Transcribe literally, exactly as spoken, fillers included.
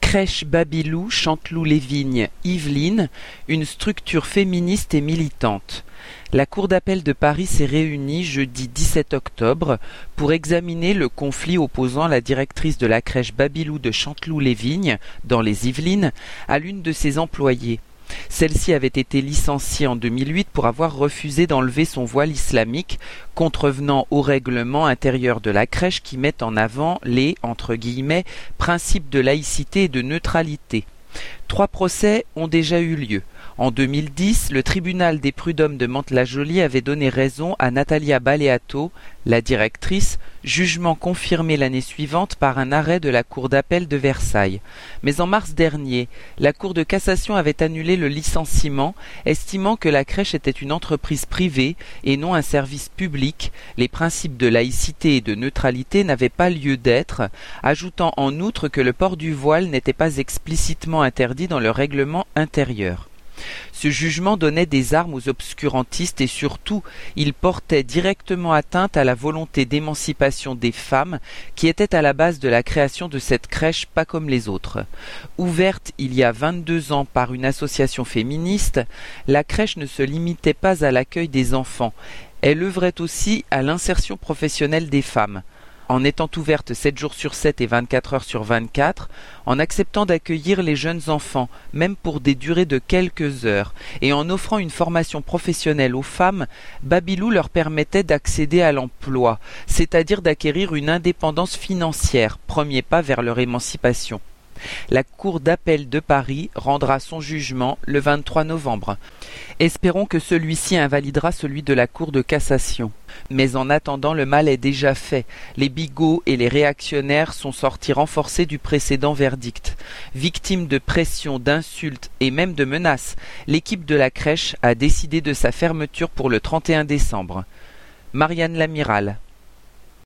Crèche Babylou, Chanteloup-les-Vignes, Yvelines, une structure féministe et militante. La Cour d'appel de Paris s'est réunie jeudi dix-sept octobre pour examiner le conflit opposant la directrice de la crèche Babylou de Chanteloup-les-Vignes, dans les Yvelines, à l'une de ses employées. Celle-ci avait été licenciée en deux mille huit pour avoir refusé d'enlever son voile islamique, contrevenant au règlement intérieur de la crèche qui met en avant les entre guillemets, principes de laïcité et de neutralité. Trois procès ont déjà eu lieu. En deux mille dix, le tribunal des prud'hommes de Mantes-la-Jolie avait donné raison à Natalia Baleato, la directrice, jugement confirmé l'année suivante par un arrêt de la Cour d'appel de Versailles. Mais en mars dernier, la Cour de cassation avait annulé le licenciement, estimant que la crèche était une entreprise privée et non un service public. Les principes de laïcité et de neutralité n'avaient pas lieu d'être, ajoutant en outre que le port du voile n'était pas explicitement interdit dans le règlement intérieur. Ce jugement donnait des armes aux obscurantistes et surtout, il portait directement atteinte à la volonté d'émancipation des femmes qui était à la base de la création de cette crèche pas comme les autres. Ouverte il y a vingt-deux ans par une association féministe, la crèche ne se limitait pas à l'accueil des enfants, elle œuvrait aussi à l'insertion professionnelle des femmes. En étant ouverte sept jours sur sept et vingt-quatre heures sur vingt-quatre, en acceptant d'accueillir les jeunes enfants, même pour des durées de quelques heures, et en offrant une formation professionnelle aux femmes, Babylou leur permettait d'accéder à l'emploi, c'est-à-dire d'acquérir une indépendance financière, premier pas vers leur émancipation. La Cour d'appel de Paris rendra son jugement le vingt-trois novembre. Espérons que celui-ci invalidera celui de la Cour de cassation. Mais en attendant, le mal est déjà fait. Les bigots et les réactionnaires sont sortis renforcés du précédent verdict. Victimes de pressions, d'insultes et même de menaces, l'équipe de la crèche a décidé de sa fermeture pour le trente et un décembre. Marianne Lamiral.